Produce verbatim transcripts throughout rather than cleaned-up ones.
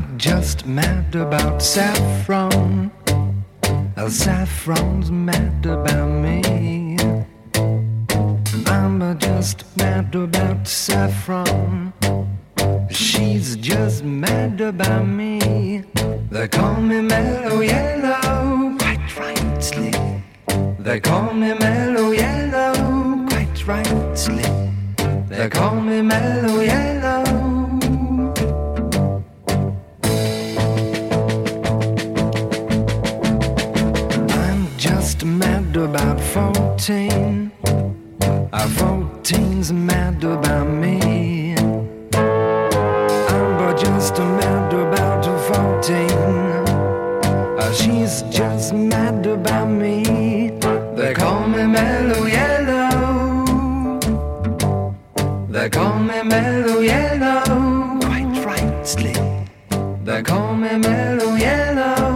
I'm just mad about saffron. El Saffron's mad about me. I'm just mad about saffron. She's just mad about me. They call me Mellow Yellow, quite rightly. They call me Mellow Yellow, quite rightly. They call me Mellow Yellow. I'm just mad about fourteen. Our fourteen's mad about me. I'm just mad about fourteen. Uh, she's just mad about me. They call me Mellow Yellow. They call me Mellow Yellow, quite rightly. They call me Mellow Yellow.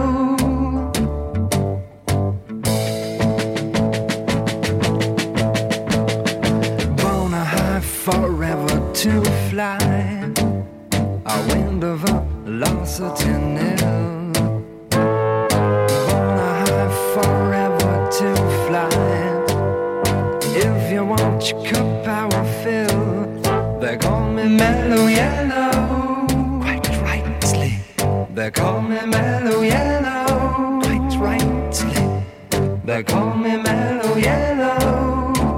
Forever to fly, a wind of velocity nil. Born a high forever to fly. If you want your cup, I will fill. They call me Mellow Yellow, quite rightly. They call me Mellow Yellow, quite rightly. They call me Mellow Yellow.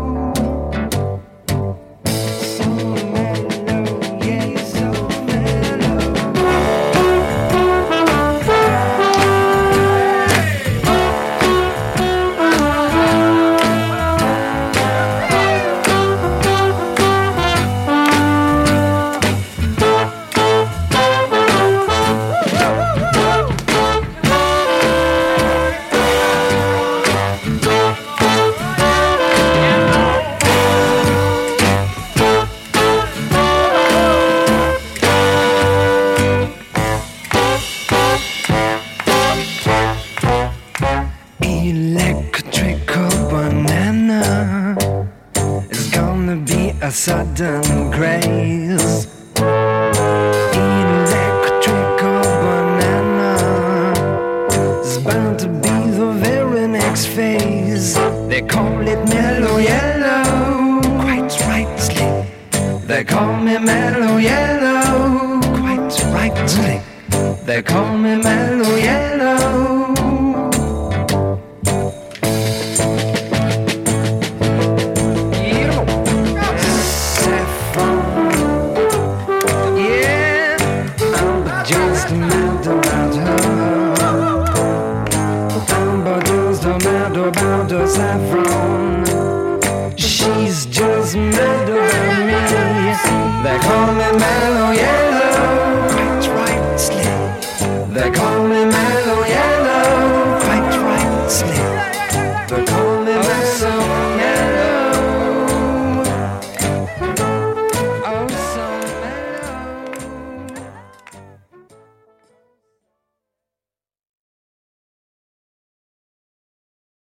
A sudden grace. Electrical banana is bound to be the very next phase. They call it Mellow Yellow, quite rightly. They call me Mellow Yellow, quite rightly. They call me Mellow Yellow. About the saffron, she's just mad about me. They call me Mellow Yellow, quite rightly. They call me Mellow